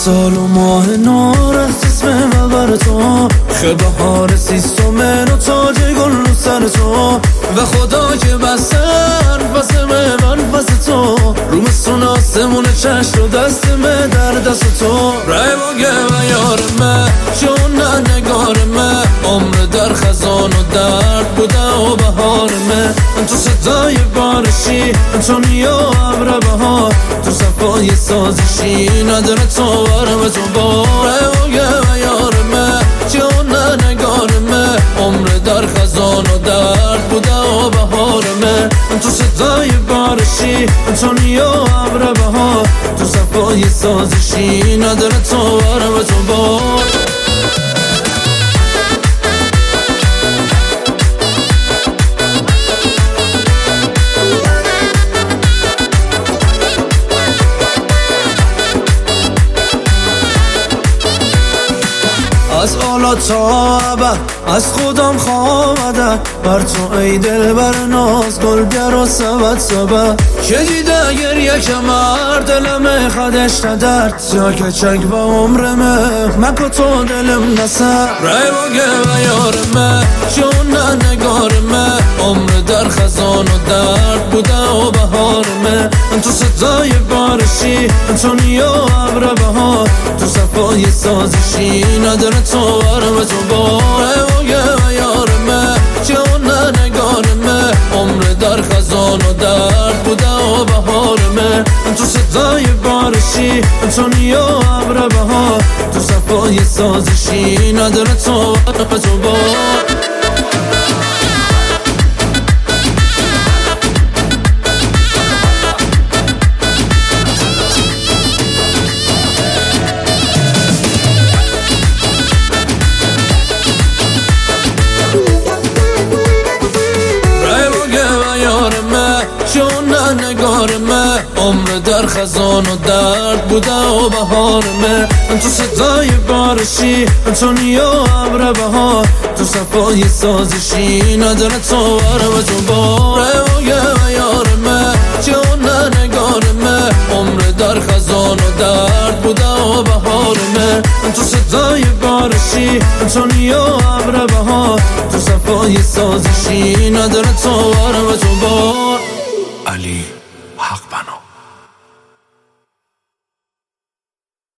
سال و ماه نارفت اسم و بر تو خه بهار سیستم و تاج گل رو سر تو و خدا که بسر فسمه من فس تو رو مسون آسمون چشم و دستمه در دست تو رایماگه و یارمه چون نه نگارمه عمر در خزان و درد بوده و بهارمه تو صدای بارشی تو نیا عبر بهار تو صفای سازشی نداره تو ورم تو با رایماگه و یارمه چون نه نگارمه عمر در خزان و درد بوده و بهارمه تو صدای بارشی تو نیا عبر بهار تو صفای سازشی نداره تو ورم تو با از آلا تا ابد از خودم خواهدم بر تو ای دل بر ناز گلگر و سبت که دیده گریه کمر دلم خودش ندرد یا که چنگ و عمرمه مکو تو دلم نسر ریواگه و یارمه چون نه نگارمه عمر در خزان و درد بوده و بهارمه تو صدای بارشی تو نیا عبر بهار تو صفای سازشی نداره تو ورم تو با ریواگه و یارمه چون نه نگارمه عمر در خزان و درد بوده و بهارمه تو صدای بارشی تو نیا عبر بهار تو صفای سازشی نداره تو ورم تو با چون نه نگارمه عمر در خزان و درد بوده و بهارمه تو صدای بارشی تو نیا عبر بهار تو صفای سازشی نداره تو ورم تو با ریواگه و یارمه چون نه نگارمه عمر در خزان و درد بوده و بهارمه تو صدای بارشی تو نیا عبر بهار تو صفای سازشی نداره تو ورم تو با